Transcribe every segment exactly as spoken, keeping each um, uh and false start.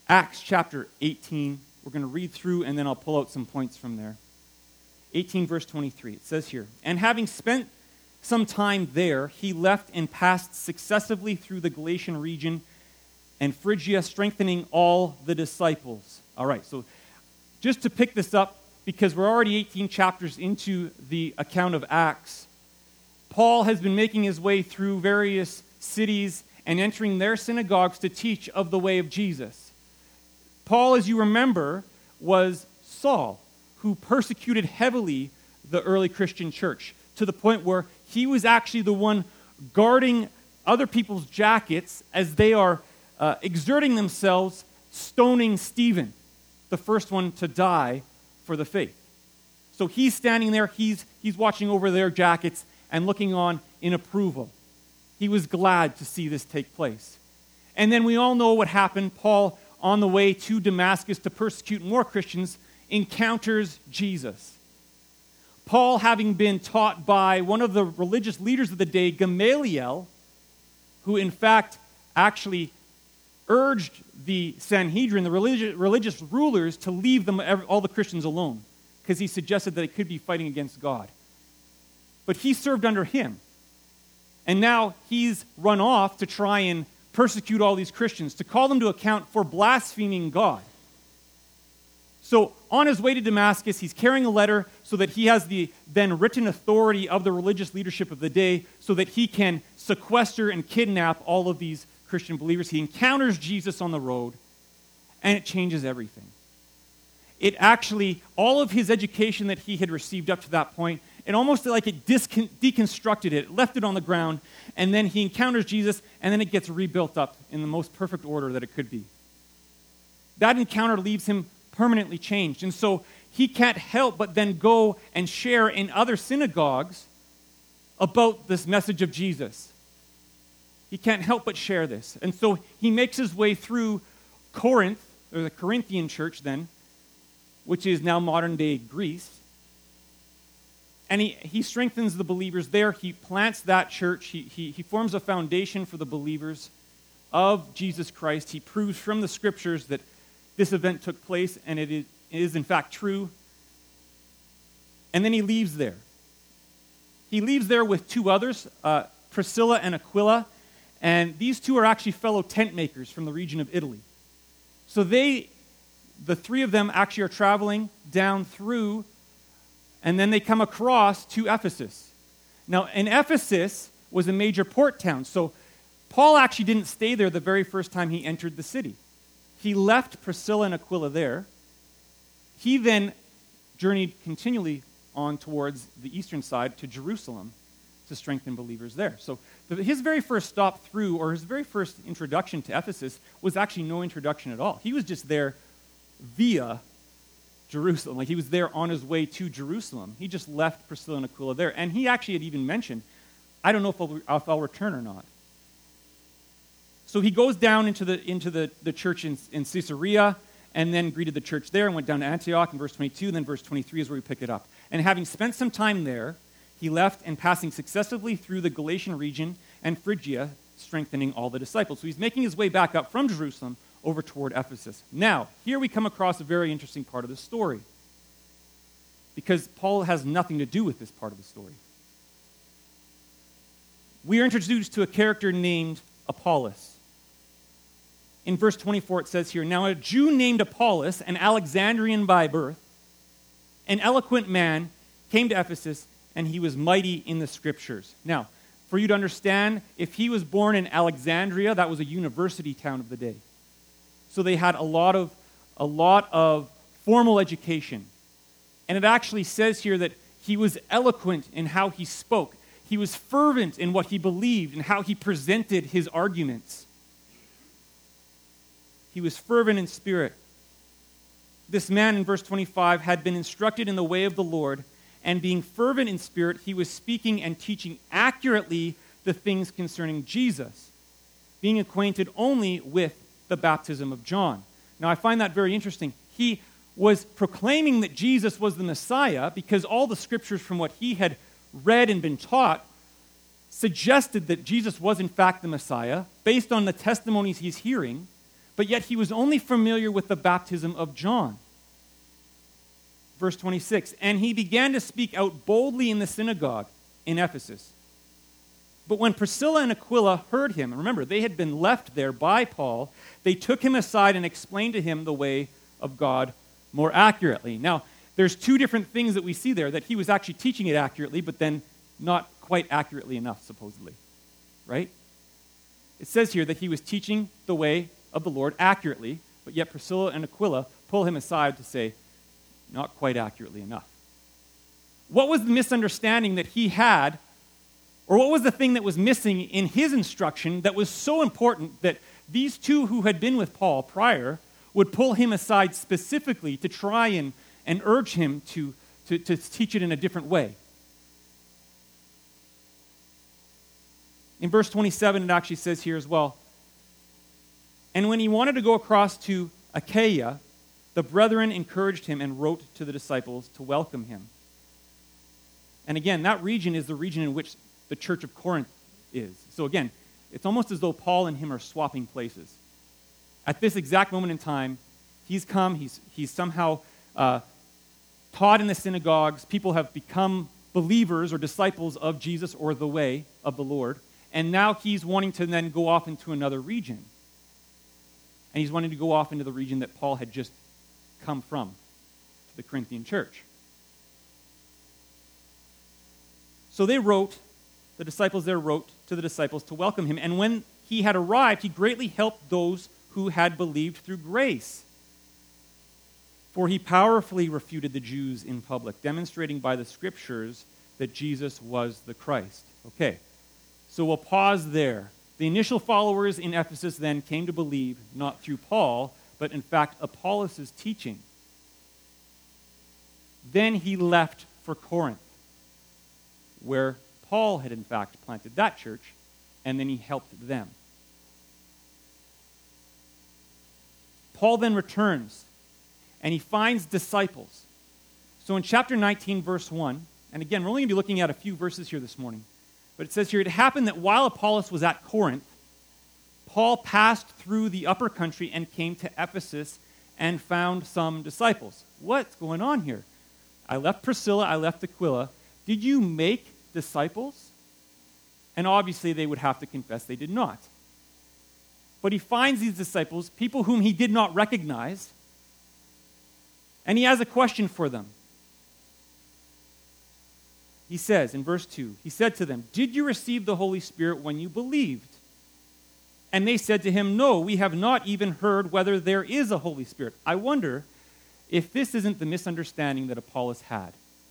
Acts chapter eighteen. We're going to read through, and then I'll pull out some points from there. eighteen, verse twenty-three. It says here, "And having spent some time there, he left and passed successively through the Galatian region and Phrygia, strengthening all the disciples." All right, so just to pick this up, because we're already eighteen chapters into the account of Acts, Paul has been making his way through various cities and entering their synagogues to teach of the way of Jesus. Paul, as you remember, was Saul, who persecuted heavily the early Christian church, to the point where he was actually the one guarding other people's jackets as they are uh, exerting themselves, stoning Stephen, the first one to die for the faith. So he's standing there, he's, he's watching over their jackets and looking on in approval. He was glad to see this take place. And then we all know what happened. Paul, on the way to Damascus to persecute more Christians, encounters Jesus. Paul, having been taught by one of the religious leaders of the day, Gamaliel, who in fact actually urged the Sanhedrin, the religious, religious rulers, to leave them, all the Christians alone, because he suggested that they could be fighting against God. But he served under him. And now he's run off to try and persecute all these Christians, to call them to account for blaspheming God. So on his way to Damascus, he's carrying a letter so that he has the then written authority of the religious leadership of the day so that he can sequester and kidnap all of these Christian believers. He encounters Jesus on the road, and it changes everything. It actually, all of his education that he had received up to that point, it almost like it discon- deconstructed it, left it on the ground, and then he encounters Jesus, and then it gets rebuilt up in the most perfect order that it could be. That encounter leaves him permanently changed. And so he can't help but then go and share in other synagogues about this message of Jesus. He can't help but share this. And so he makes his way through Corinth, or the Corinthian church then, which is now modern-day Greece. And he, he strengthens the believers there. He plants that church. He, he, he forms a foundation for the believers of Jesus Christ. He proves from the scriptures that this event took place, and it is, it is in fact true. And then he leaves there. He leaves there with two others, uh, Priscilla and Aquila, and these two are actually fellow tent makers from the region of Italy. So they, the three of them actually are traveling down through, and then they come across to Ephesus. Now, in Ephesus was a major port town, so Paul actually didn't stay there the very first time he entered the city. He left Priscilla and Aquila there. He then journeyed continually on towards the eastern side to Jerusalem to strengthen believers there. So the, his very first stop through, or his very first introduction to Ephesus, was actually no introduction at all. He was just there via Jerusalem. Like he was there on his way to Jerusalem. He just left Priscilla and Aquila there. And he actually had even mentioned, I don't know if I'll, if I'll return or not. So he goes down into the into the, the church in, in Caesarea, and then greeted the church there and went down to Antioch in verse twenty-two, and then verse twenty-three is where we pick it up. And having spent some time there, he left and passing successively through the Galatian region and Phrygia, strengthening all the disciples. So he's making his way back up from Jerusalem over toward Ephesus. Now, here we come across a very interesting part of the story, because Paul has nothing to do with this part of the story. We are introduced to a character named Apollos. In verse twenty-four, it says here, "Now a Jew named Apollos, an Alexandrian by birth, an eloquent man, came to Ephesus, and he was mighty in the scriptures." Now, for you to understand, if he was born in Alexandria, that was a university town of the day. So they had a lot of a lot of formal education. And it actually says here that he was eloquent in how he spoke. He was fervent in what he believed and how he presented his arguments. He was fervent in spirit. This man, in verse twenty-five, had been instructed in the way of the Lord, and being fervent in spirit, he was speaking and teaching accurately the things concerning Jesus, being acquainted only with the baptism of John. Now, I find that very interesting. He was proclaiming that Jesus was the Messiah because all the scriptures from what he had read and been taught suggested that Jesus was in fact the Messiah based on the testimonies he's hearing. but yet he was only familiar with the baptism of John. Verse twenty-six, and he began to speak out boldly in the synagogue in Ephesus. But when Priscilla and Aquila heard him, and remember, they had been left there by Paul, they took him aside and explained to him the way of God more accurately. Now, there's two different things that we see there, that he was actually teaching it accurately, but then not quite accurately enough, supposedly. Right? It says here that he was teaching the way of the Lord accurately, but yet Priscilla and Aquila pull him aside to say, not quite accurately enough. What was the misunderstanding that he had, or what was the thing that was missing in his instruction that was so important that these two who had been with Paul prior would pull him aside specifically to try and, and urge him to, to, to teach it in a different way? In verse twenty-seven, it actually says here as well, and when he wanted to go across to Achaia, the brethren encouraged him and wrote to the disciples to welcome him. And again, that region is the region in which the church of Corinth is. So again, it's almost as though Paul and him are swapping places. At this exact moment in time, he's come, he's, he's somehow uh, taught in the synagogues. People have become believers or disciples of Jesus or the way of the Lord. And now he's wanting to then go off into another region. And he's wanting to go off into the region that Paul had just come from, to the Corinthian church. So they wrote, the disciples there wrote to the disciples to welcome him. And when he had arrived, he greatly helped those who had believed through grace. For he powerfully refuted the Jews in public, demonstrating by the scriptures that Jesus was the Christ. Okay, so we'll pause there. The initial followers in Ephesus then came to believe, not through Paul, but in fact Apollos' teaching. Then he left for Corinth, where Paul had in fact planted that church, and then he helped them. Paul then returns, and he finds disciples. So in chapter nineteen, verse one, and again, we're only going to be looking at a few verses here this morning, but it says here, it happened that while Apollos was at Corinth, Paul passed through the upper country and came to Ephesus and found some disciples. What's going on here? I left Priscilla, I left Aquila. Did you make disciples? And obviously they would have to confess they did not. But he finds these disciples, people whom he did not recognize, and he has a question for them. He says in verse two, he said to them, did you receive the Holy Spirit when you believed? And they said to him, no, we have not even heard whether there is a Holy Spirit. I wonder if this isn't the misunderstanding that Apollos had.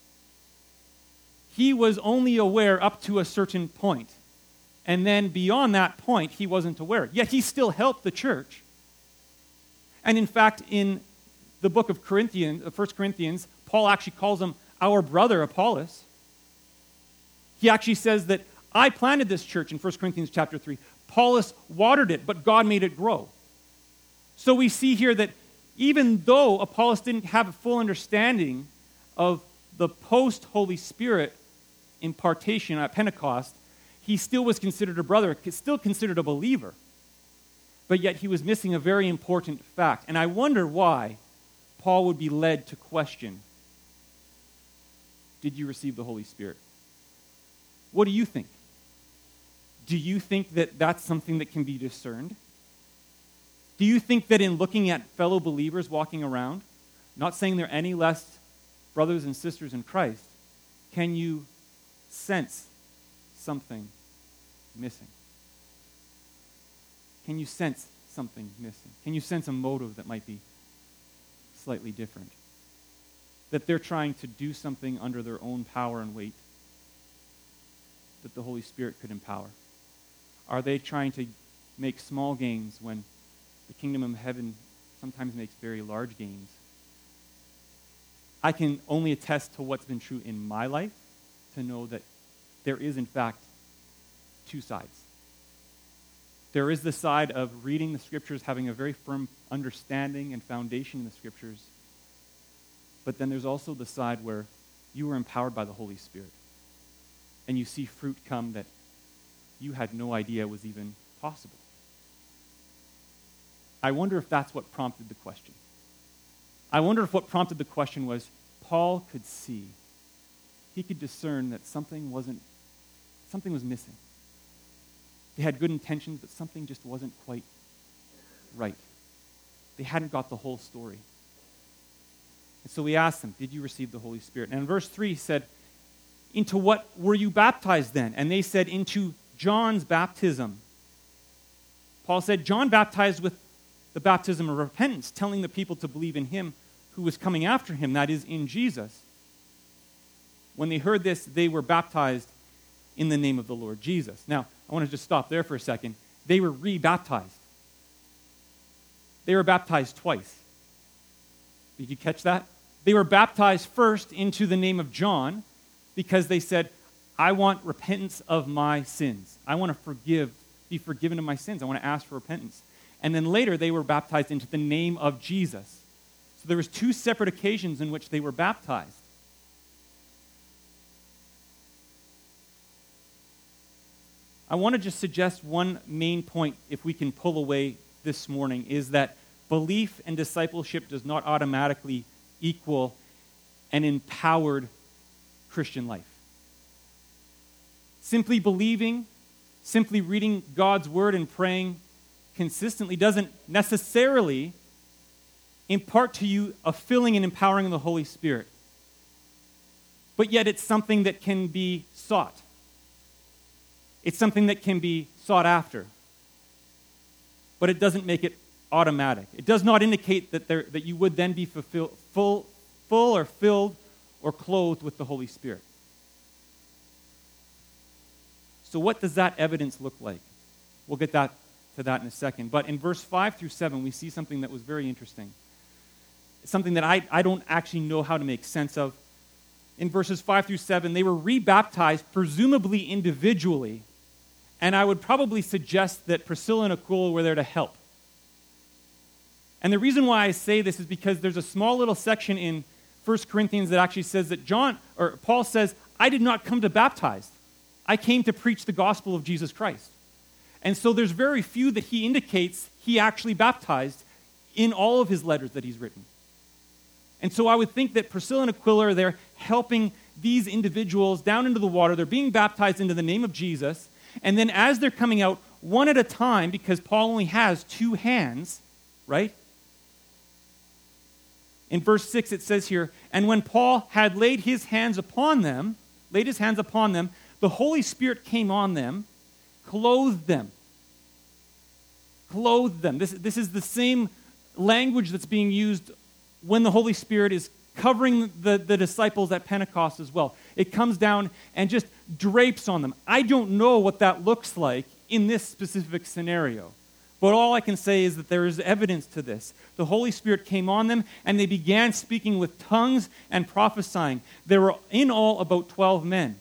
He was only aware up to a certain point, and then beyond that point, he wasn't aware. Yet he still helped the church. And in fact, in the book of Corinthians, First Corinthians, Paul actually calls him our brother Apollos. He actually says that I planted this church in First Corinthians chapter three. Apollos watered it, but God made it grow. So we see here that even though Apollos didn't have a full understanding of the post-Holy Spirit impartation at Pentecost, he still was considered a brother, still considered a believer. But yet he was missing a very important fact. And I wonder why Paul would be led to question, did you receive the Holy Spirit? What do you think? Do you think that that's something that can be discerned? Do you think that in looking at fellow believers walking around, not saying they're any less brothers and sisters in Christ, can you sense something missing? Can you sense something missing? Can you sense a motive that might be slightly different? That they're trying to do something under their own power and weight that the Holy Spirit could empower? Are they trying to make small gains when the kingdom of heaven sometimes makes very large gains? I can only attest to what's been true in my life to know that there is, in fact, two sides. There is the side of reading the Scriptures, having a very firm understanding and foundation in the Scriptures. But then there's also the side where you are empowered by the Holy Spirit. And you see fruit come that you had no idea was even possible. I wonder if that's what prompted the question. I wonder if what prompted the question was Paul could see. He could discern that something wasn't, something was missing. They had good intentions, but something just wasn't quite right. They hadn't got the whole story. And so we asked them, did you receive the Holy Spirit? And in verse three he said, into what were you baptized then? And they said, into John's baptism. Paul said, John baptized with the baptism of repentance, telling the people to believe in him who was coming after him, that is, in Jesus. When they heard this, they were baptized in the name of the Lord Jesus. Now, I want to just stop there for a second. They were re-baptized. They were baptized twice. Did you catch that? They were baptized first into the name of John because they said, I want repentance of my sins. I want to forgive, be forgiven of my sins. I want to ask for repentance. And then later they were baptized into the name of Jesus. So there was two separate occasions in which they were baptized. I want to just suggest one main point, if we can pull away this morning, is that belief and discipleship does not automatically equal an empowered Christian life. Simply believing, simply reading God's word and praying consistently doesn't necessarily impart to you a filling and empowering of the Holy Spirit. But yet it's something that can be sought. It's something that can be sought after. But it doesn't make it automatic. It does not indicate that there, that you would then be fulfill, full, full or filled or clothed with the Holy Spirit. So what does that evidence look like? We'll get that to that in a second. But in verse five through seven, we see something that was very interesting. It's something that I, I don't actually know how to make sense of. In verses five through seven, they were rebaptized, presumably individually. And I would probably suggest that Priscilla and Aquila were there to help. And the reason why I say this is because there's a small little section in First Corinthians that actually says that John, or Paul says, I did not come to baptize. I came to preach the gospel of Jesus Christ. And so there's very few that he indicates he actually baptized in all of his letters that he's written. And so I would think that Priscilla and Aquila are there helping these individuals down into the water. They're being baptized into the name of Jesus. And then as they're coming out, one at a time, because Paul only has two hands, right? In verse six it says here, and when Paul had laid his hands upon them, laid his hands upon them, the Holy Spirit came on them, clothed them. Clothed them. This, this is the same language that's being used when the Holy Spirit is covering the, the disciples at Pentecost as well. It comes down and just drapes on them. I don't know what that looks like in this specific scenario. But all I can say is that there is evidence to this. The Holy Spirit came on them, and they began speaking with tongues and prophesying. There were in all about twelve men.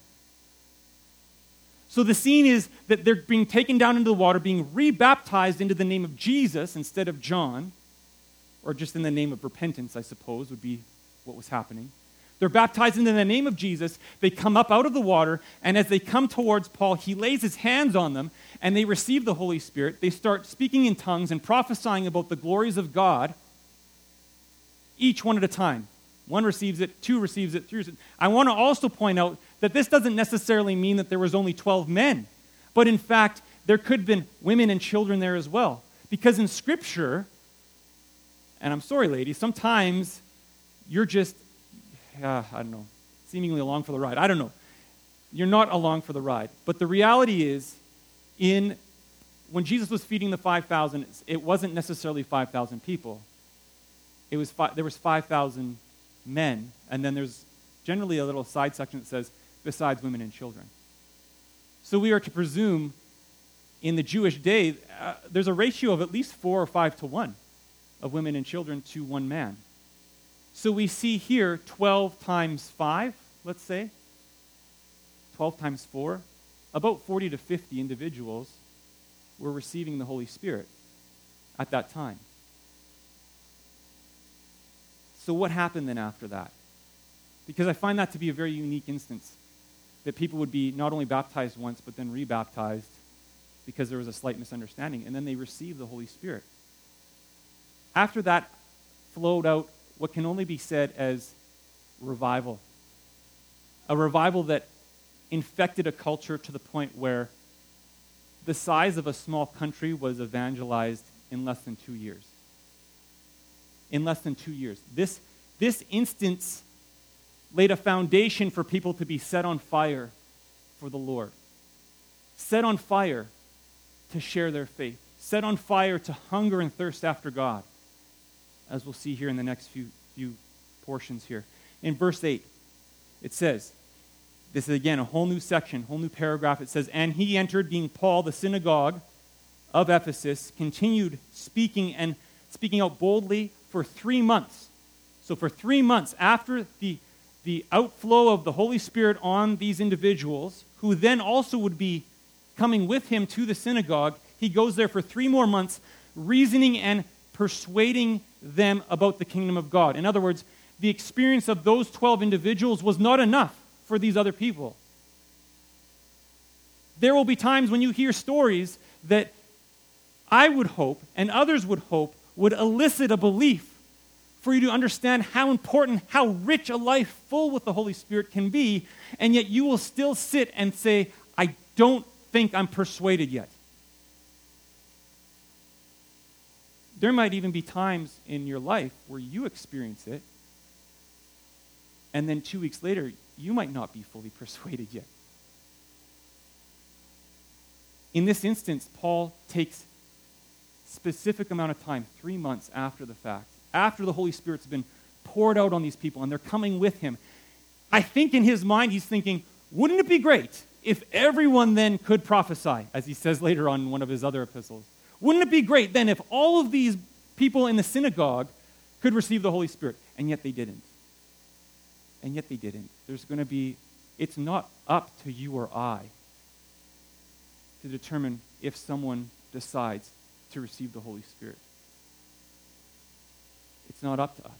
So the scene is that they're being taken down into the water, being rebaptized into the name of Jesus instead of John, or just in the name of repentance, I suppose, would be what was happening. They're baptized into the name of Jesus. They come up out of the water, and as they come towards Paul, he lays his hands on them, and they receive the Holy Spirit. They start speaking in tongues and prophesying about the glories of God, each one at a time. One receives it, two receives it, three receives it. I want to also point out that this doesn't necessarily mean that there was only twelve men, but in fact, there could have been women and children there as well. Because in Scripture, and I'm sorry, ladies, sometimes you're just, uh, I don't know, seemingly along for the ride. I don't know. You're not along for the ride. But the reality is, in when Jesus was feeding the five thousand, it wasn't necessarily five thousand people. It was fi- there was five thousand men, and then there's generally a little side section that says, besides women and children. So we are to presume in the Jewish day, uh, there's a ratio of at least four or five to one of women and children to one man. So we see here twelve times five, let's say, twelve times four, about forty to fifty individuals were receiving the Holy Spirit at that time. So what happened then after that? Because I find that to be a very unique instance, that people would be not only baptized once, but then rebaptized because there was a slight misunderstanding, and then they received the Holy Spirit. after that flowed out what can only be said as revival. A revival that infected a culture to the point where the size of a small country was evangelized in less than two years. In less than two years. This, this instance laid a foundation for people to be set on fire for the Lord. Set on fire to share their faith. Set on fire to hunger and thirst after God, as we'll see here in the next few, few portions here. In verse eight, it says, this is again a whole new section, whole new paragraph. It says, and he entered, being Paul, the synagogue of Ephesus, continued speaking and speaking out boldly for three months. So for three months after the, the outflow of the Holy Spirit on these individuals, who then also would be coming with him to the synagogue, he goes there for three more months, reasoning and persuading them about the kingdom of God. In other words, the experience of those twelve individuals was not enough for these other people. There will be times when you hear stories that I would hope, and others would hope, would elicit a belief for you to understand how important, how rich a life full with the Holy Spirit can be, and yet you will still sit and say, I don't think I'm persuaded yet. There might even be times in your life where you experience it, and then two weeks later, you might not be fully persuaded yet. In this instance, Paul takes specific amount of time, three months after the fact, after the Holy Spirit's been poured out on these people and they're coming with him. I think in his mind he's thinking, wouldn't it be great if everyone then could prophesy, as he says later on in one of his other epistles? Wouldn't it be great then if all of these people in the synagogue could receive the Holy Spirit? And yet they didn't. And yet they didn't. There's going to be, it's not up to you or I to determine if someone decides to receive the Holy Spirit. It's not up to us.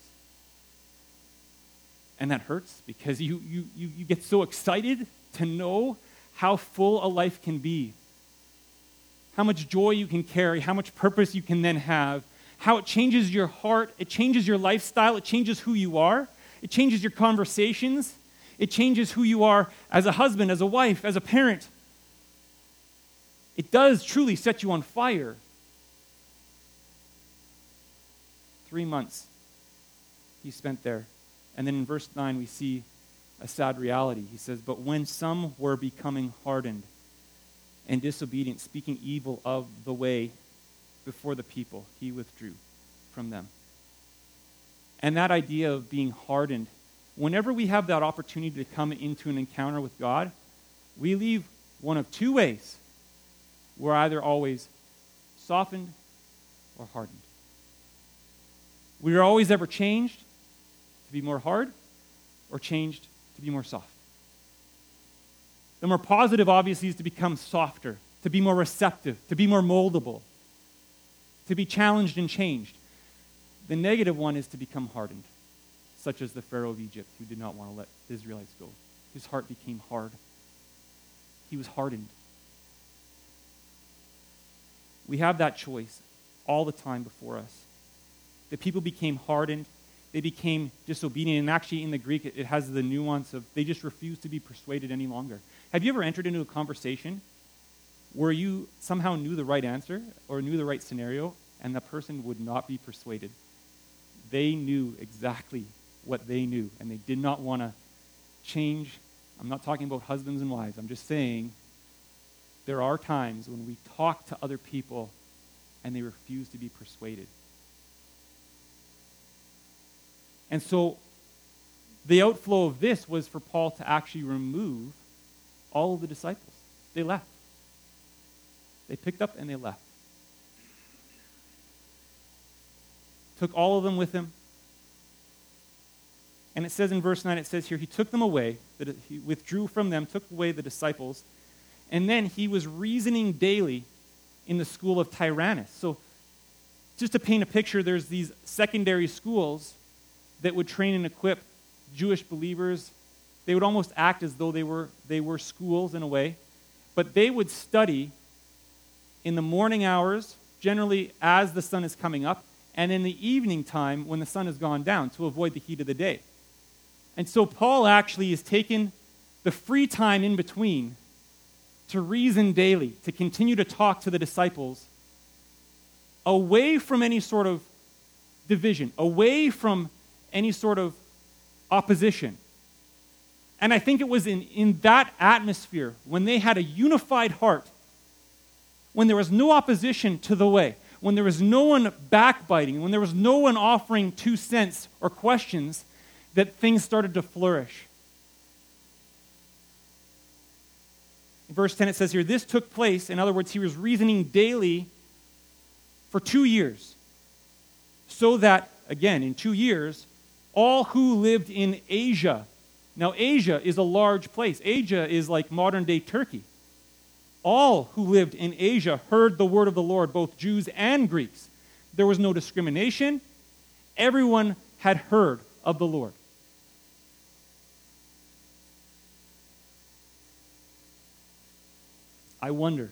And that hurts because you, you, you, you get so excited to know how full a life can be, how much joy you can carry, how much purpose you can then have, how it changes your heart, it changes your lifestyle, it changes who you are, it changes your conversations, it changes who you are as a husband, as a wife, as a parent. It does truly set you on fire. Three months he spent there. And then in verse nine we see a sad reality. He says, but when some were becoming hardened and disobedient, speaking evil of the way before the people, he withdrew from them. And that idea of being hardened, whenever we have that opportunity to come into an encounter with God, we leave one of two ways. We're either always softened or hardened. We are always ever changed to be more hard or changed to be more soft. The more positive, obviously, is to become softer, to be more receptive, to be more moldable, to be challenged and changed. The negative one is to become hardened, such as the Pharaoh of Egypt, who did not want to let the Israelites go. His heart became hard. He was hardened. We have that choice all the time before us. The people became hardened. They became disobedient. And actually, in the Greek, it, it has the nuance of they just refused to be persuaded any longer. Have you ever entered into a conversation where you somehow knew the right answer or knew the right scenario, and the person would not be persuaded? They knew exactly what they knew, and they did not want to change. I'm not talking about husbands and wives. I'm just saying there are times when we talk to other people and they refuse to be persuaded. And so the outflow of this was for Paul to actually remove all of the disciples. They left. They picked up and they left. Took all of them with him. And it says in verse nine, it says here, he took them away, that he withdrew from them, took away the disciples, and then he was reasoning daily in the school of Tyrannus. So just to paint a picture, there's these secondary schools that would train and equip Jewish believers. They would almost act as though they were they were schools in a way, but they would study in the morning hours, generally as the sun is coming up, and in the evening time when the sun has gone down to avoid the heat of the day. And so Paul actually has taken the free time in between to reason daily, to continue to talk to the disciples away from any sort of division, away from any sort of opposition. And I think it was in, in that atmosphere, when they had a unified heart, when there was no opposition to the way, when there was no one backbiting, when there was no one offering two cents or questions, that things started to flourish. In verse ten it says here, this took place, in other words, he was reasoning daily for two years, so that, again, in two years, all who lived in Asia, now Asia is a large place. Asia is like modern-day Turkey. All who lived in Asia heard the word of the Lord, both Jews and Greeks. There was no discrimination. Everyone had heard of the Lord. I wonder,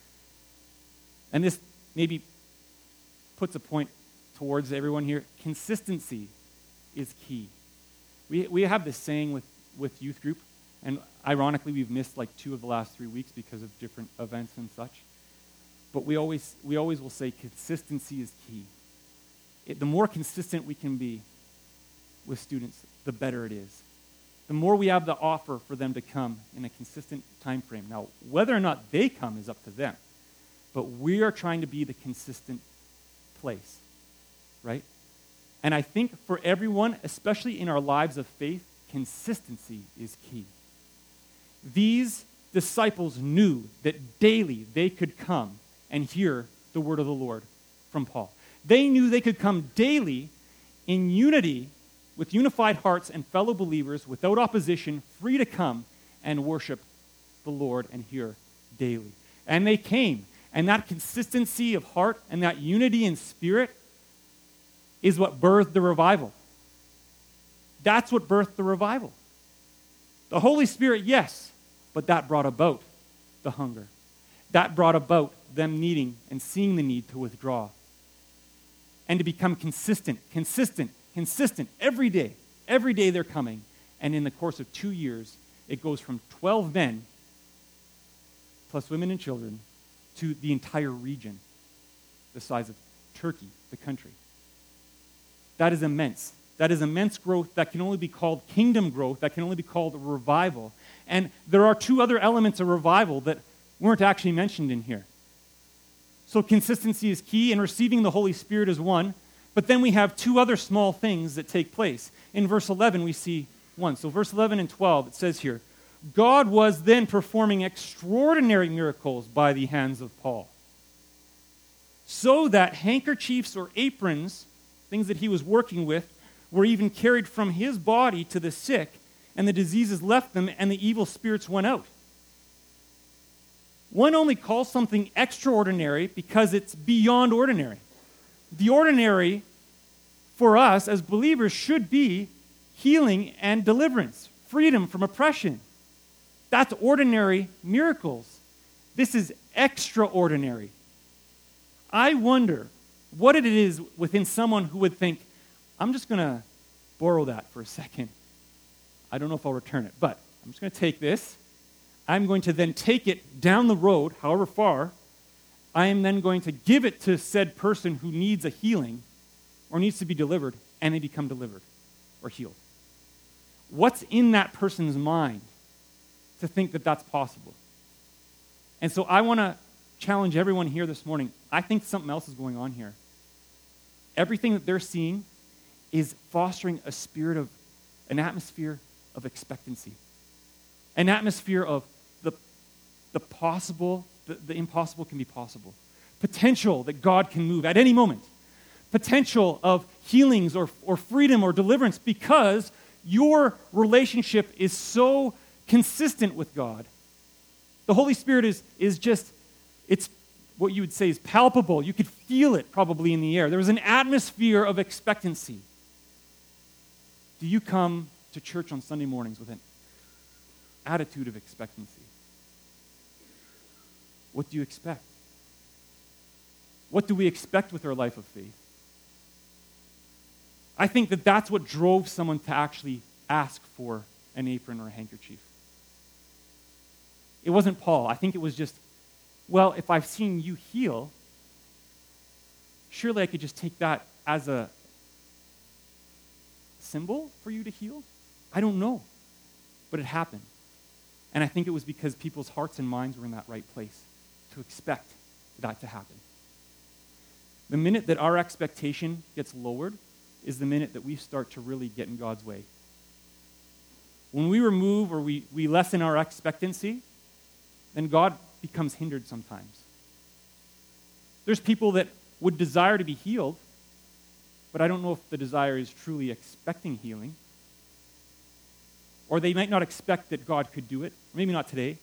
and this maybe puts a point towards everyone here, consistency is key. We we have this saying with, with youth group, and ironically we've missed like two of the last three weeks because of different events and such. But we always we always will say consistency is key. It, the more consistent we can be with students, the better it is. The more we have the offer for them to come in a consistent time frame. Now, whether or not they come is up to them. But we are trying to be the consistent place, right? And I think for everyone, especially in our lives of faith, consistency is key. These disciples knew that daily they could come and hear the word of the Lord from Paul. They knew they could come daily in unity with unified hearts and fellow believers without opposition, free to come and worship the Lord and hear daily. And they came. And that consistency of heart and that unity in spirit is what birthed the revival. That's what birthed the revival. The Holy Spirit, yes, but that brought about the hunger. That brought about them needing and seeing the need to withdraw and to become consistent, consistent, consistent every day. Every day they're coming. And in the course of two years, it goes from twelve men, plus women and children, to the entire region, the size of Turkey, the country. That is immense. That is immense growth that can only be called kingdom growth, that can only be called revival. And there are two other elements of revival that weren't actually mentioned in here. So consistency is key, and receiving the Holy Spirit is one. But then we have two other small things that take place. In verse eleven, we see one. So verse eleven and twelve, it says here, God was then performing extraordinary miracles by the hands of Paul, so that handkerchiefs or aprons, things that he was working with, were even carried from his body to the sick, and the diseases left them, and the evil spirits went out. One only calls something extraordinary because it's beyond ordinary. The ordinary for us as believers should be healing and deliverance, freedom from oppression. That's ordinary miracles. This is extraordinary. I wonder what it is within someone who would think, I'm just going to borrow that for a second. I don't know if I'll return it, but I'm just going to take this. I'm going to then take it down the road, however far. I am then going to give it to said person who needs a healing or needs to be delivered, and they become delivered or healed. What's in that person's mind to think that that's possible? And so I want to challenge everyone here this morning. I think something else is going on here. Everything that they're seeing is fostering a spirit of, an atmosphere of expectancy. An atmosphere of the, the possible, the, the impossible can be possible. Potential that God can move at any moment. Potential of healings or, or freedom or deliverance because your relationship is so consistent with God. The Holy Spirit is, is just, it's what you would say is palpable. You could feel it probably in the air. There was an atmosphere of expectancy. Do you come to church on Sunday mornings with an attitude of expectancy? What do you expect? What do we expect with our life of faith? I think that that's what drove someone to actually ask for an apron or a handkerchief. It wasn't Paul. I think it was just, well, if I've seen you heal, surely I could just take that as a symbol for you to heal? I don't know. But it happened. And I think it was because people's hearts and minds were in that right place to expect that to happen. The minute that our expectation gets lowered is the minute that we start to really get in God's way. When we remove or we, we lessen our expectancy, then God becomes hindered sometimes. There's people that would desire to be healed, but I don't know if the desire is truly expecting healing. Or they might not expect that God could do it. Maybe not today.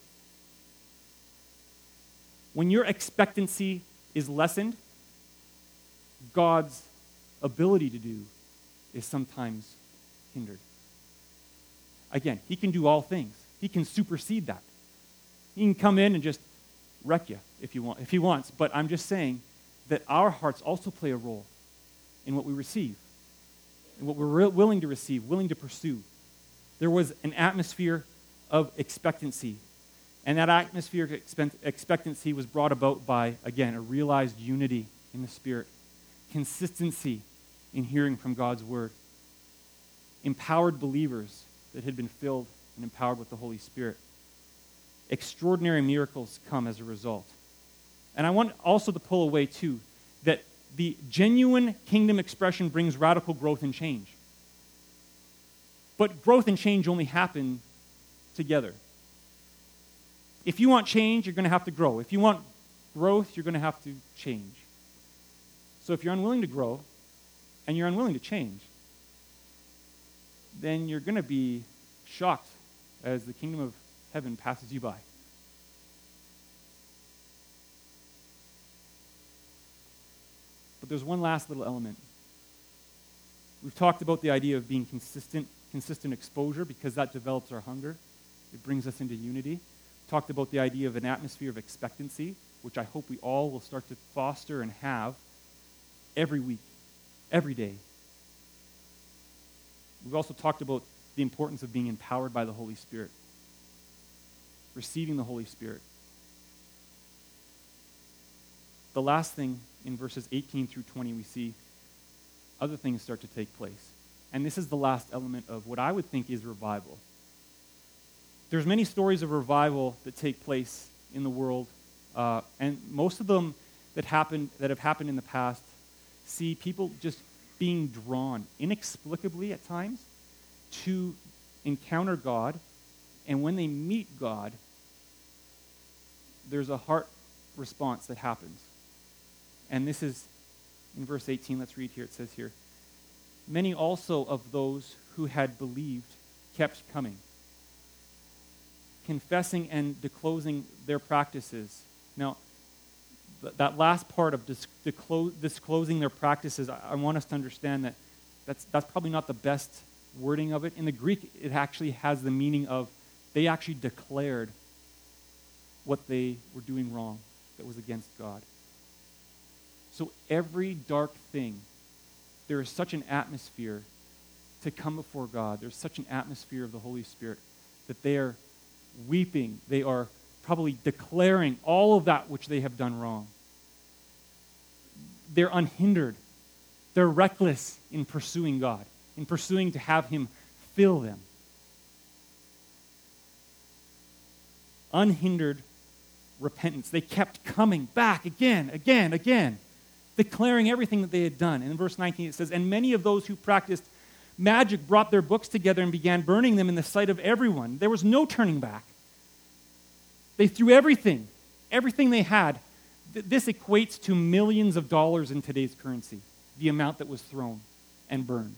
When your expectancy is lessened, God's ability to do is sometimes hindered. Again, he can do all things. He can supersede that. He can come in and just wreck you if you want, if he wants. But I'm just saying that our hearts also play a role in what we receive, in what we're re- willing to receive, willing to pursue. There was an atmosphere of expectancy. And that atmosphere of expect- expectancy was brought about by, again, a realized unity in the Spirit, consistency in hearing from God's Word, empowered believers that had been filled and empowered with the Holy Spirit. Extraordinary miracles come as a result. And I want also to pull away, too, that the genuine kingdom expression brings radical growth and change. But growth and change only happen together. If you want change, you're going to have to grow. If you want growth, you're going to have to change. So if you're unwilling to grow and you're unwilling to change, then you're going to be shocked as the kingdom of heaven passes you by. But there's one last little element. We've talked about the idea of being consistent, consistent exposure because that develops our hunger. It brings us into unity. Talked about the idea of an atmosphere of expectancy, which I hope we all will start to foster and have every week, every day. We've also talked about the importance of being empowered by the Holy Spirit, receiving the Holy Spirit. The last thing in verses eighteen through twenty, we see other things start to take place. And this is the last element of what I would think is revival. There's many stories of revival that take place in the world, uh, and most of them that happen that have happened in the past see people just being drawn inexplicably at times to encounter God, and when they meet God, there's a heart response that happens. And this is in verse eighteen. Let's read here. It says here, "Many also of those who had believed kept coming, confessing and disclosing their practices." Now, th- that last part of dis- disclo- disclosing their practices, I-, I want us to understand that that's, that's probably not the best wording of it. In the Greek, it actually has the meaning of they actually declared what they were doing wrong that was against God. So every dark thing, there is such an atmosphere to come before God. There's such an atmosphere of the Holy Spirit that they are weeping. They are probably declaring all of that which they have done wrong. They're unhindered. They're reckless in pursuing God, in pursuing to have Him fill them. Unhindered repentance. They kept coming back again, again, again, declaring everything that they had done. And in verse nineteen it says, "And many of those who practiced magic brought their books together and began burning them in the sight of everyone." There was no turning back. They threw everything, everything they had. Th- this equates to millions of dollars in today's currency, the amount that was thrown and burned.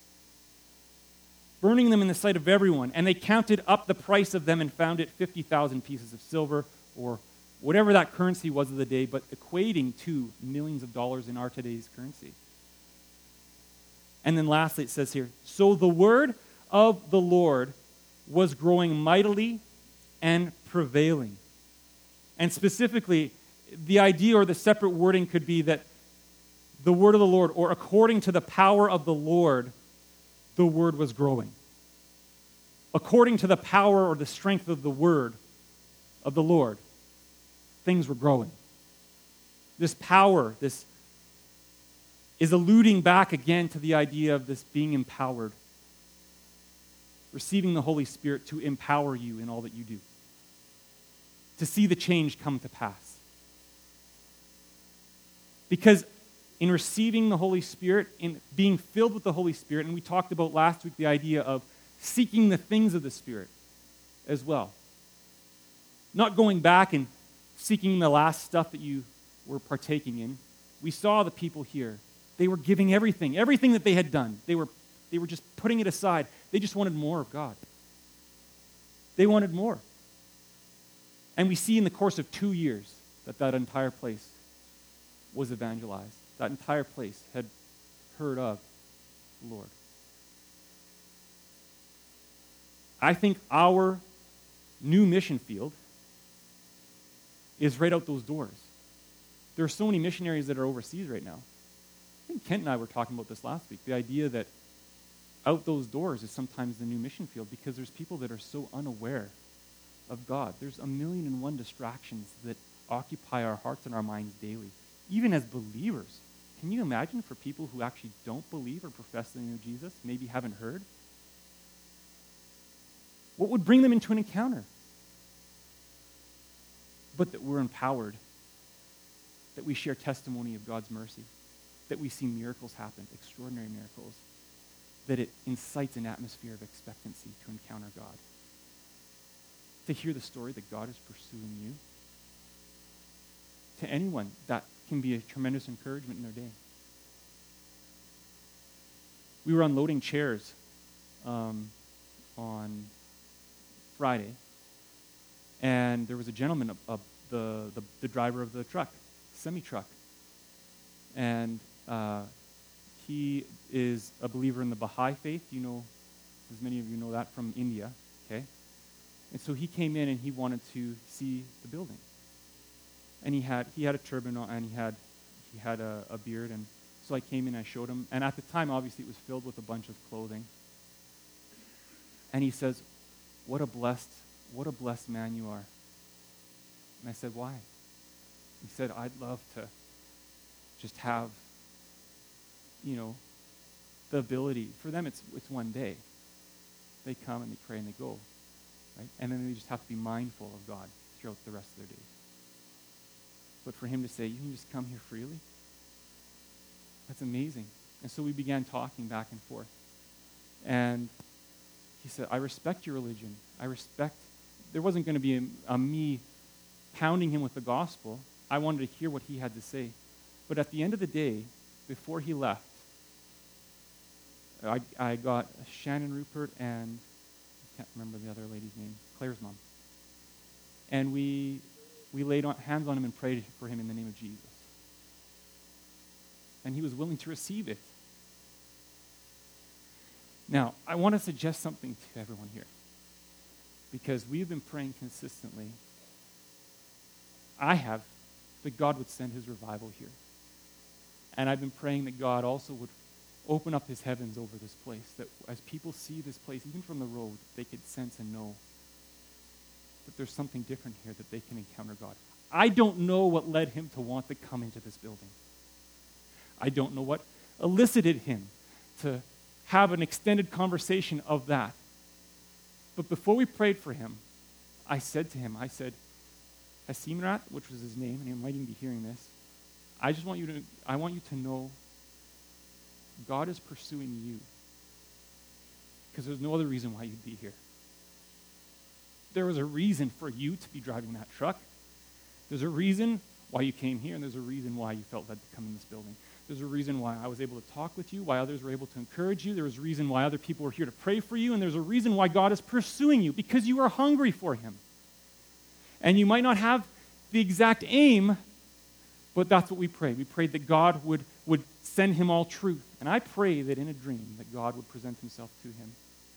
Burning them in the sight of everyone, and they counted up the price of them and found it fifty thousand pieces of silver, or whatever that currency was of the day, but equating to millions of dollars in our today's currency. And then lastly, it says here, "So the word of the Lord was growing mightily and prevailing." And specifically, the idea or the separate wording could be that the word of the Lord, or according to the power of the Lord, the word was growing. According to the power or the strength of the word of the Lord, things were growing. This power, this is alluding back again to the idea of this being empowered. Receiving the Holy Spirit to empower you in all that you do. To see the change come to pass. Because in receiving the Holy Spirit, in being filled with the Holy Spirit, and we talked about last week the idea of seeking the things of the Spirit as well. Not going back and seeking the last stuff that you were partaking in. We saw the people here. They were giving everything, everything that they had done. They were, they were just putting it aside. They just wanted more of God. They wanted more. And we see in the course of two years that that entire place was evangelized. That entire place had heard of the Lord. I think our new mission field is right out those doors. There are so many missionaries that are overseas right now. I think Kent and I were talking about this last week, the idea that out those doors is sometimes the new mission field because there's people that are so unaware of God. There's a million and one distractions that occupy our hearts and our minds daily, even as believers. Can you imagine for people who actually don't believe or profess the name of Jesus, maybe haven't heard? What would bring them into an encounter? But that we're empowered, that we share testimony of God's mercy, that we see miracles happen, extraordinary miracles, that it incites an atmosphere of expectancy to encounter God. To hear the story that God is pursuing you. To anyone, that can be a tremendous encouragement in their day. We were unloading chairs um, on Friday, and there was a gentleman, uh, the, the the driver of the truck, semi-truck, and uh, he is a believer in the Baha'i faith. You know, as many of you know that from India, okay? And so he came in and he wanted to see the building. And he had he had a turban on, and he had he had a, a beard, and so I came in and I showed him. And at the time, obviously, it was filled with a bunch of clothing. And he says, "What a blessed, what a blessed man you are." And I said, "Why?" He said, "I'd love to just have, you know, the ability." For them, it's it's one day. They come and they pray and they go, right? And then they just have to be mindful of God throughout the rest of their days. But for him to say, "You can just come here freely," that's amazing. And so we began talking back and forth. And he said, "I respect your religion. I respect," there wasn't going to be a, a me pounding him with the gospel. I wanted to hear what he had to say. But at the end of the day, before he left, I, I got Shannon Rupert and I can't remember the other lady's name, Claire's mom. And we we laid on, hands on him and prayed for him in the name of Jesus. And he was willing to receive it. Now, I want to suggest something to everyone here. Because we've been praying consistently. I have, that God would send his revival here. And I've been praying that God also would open up his heavens over this place. That as people see this place, even from the road, they could sense and know that there's something different here, that they can encounter God. I don't know what led him to want to come into this building. I don't know what elicited him to have an extended conversation of that. But before we prayed for him, I said to him, I said, Hasimrat, which was his name, and he might even be hearing this, I just want you to, I want you to know God is pursuing you. Because there's no other reason why you'd be here. There was a reason for you to be driving that truck. There's a reason why you came here, and there's a reason why you felt led to come in this building. There's a reason why I was able to talk with you, why others were able to encourage you. There was a reason why other people were here to pray for you, and there's a reason why God is pursuing you, because you are hungry for him. And you might not have the exact aim, but that's what we prayed. We prayed that God would, would send him all truth. And I pray that in a dream that God would present himself to him.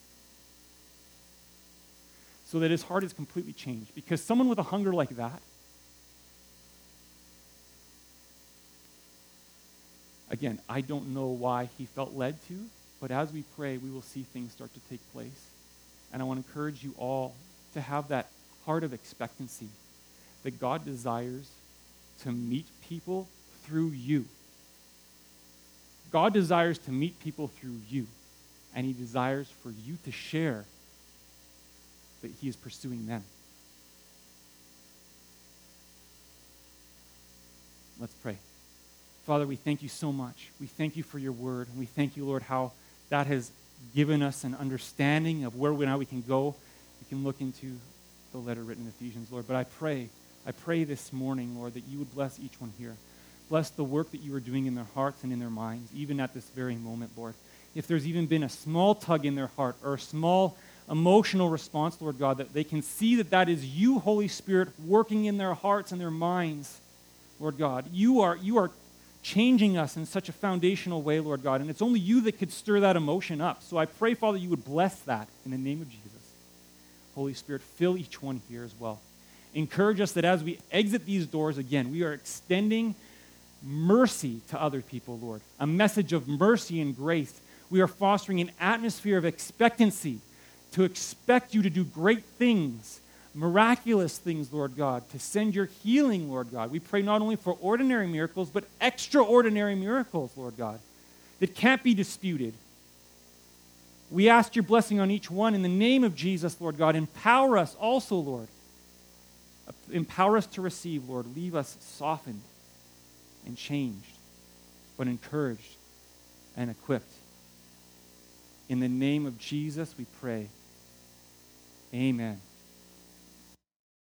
So that his heart is completely changed. Because someone with a hunger like that, Again, I don't know why he felt led to, but as we pray, we will see things start to take place. And I want to encourage you all to have that heart of expectancy that God desires to meet people through you. God desires to meet people through you, and he desires for you to share that he is pursuing them. Let's pray. Father, we thank you so much. We thank you for your word, and we thank you, Lord, how that has given us an understanding of where we now we can go. We can look into the letter written in Ephesians, Lord. But I pray, I pray this morning, Lord, that you would bless each one here. Bless the work that you are doing in their hearts and in their minds, even at this very moment, Lord. If there's even been a small tug in their heart or a small emotional response, Lord God, that they can see that that is you, Holy Spirit, working in their hearts and their minds, Lord God. You are, you are changing us in such a foundational way, Lord God, and it's only you that could stir that emotion up. So I pray, Father, you would bless that in the name of Jesus. Holy Spirit, fill each one here as well. Encourage us that as we exit these doors again, we are extending mercy to other people, Lord. A message of mercy and grace. We are fostering an atmosphere of expectancy to expect you to do great things, miraculous things, Lord God, to send your healing, Lord God. We pray not only for ordinary miracles, but extraordinary miracles, Lord God, that can't be disputed. We ask your blessing on each one in the name of Jesus, Lord God. Empower us also, Lord. Empower us to receive, Lord. Leave us softened and changed, but encouraged and equipped. In the name of Jesus, we pray. Amen.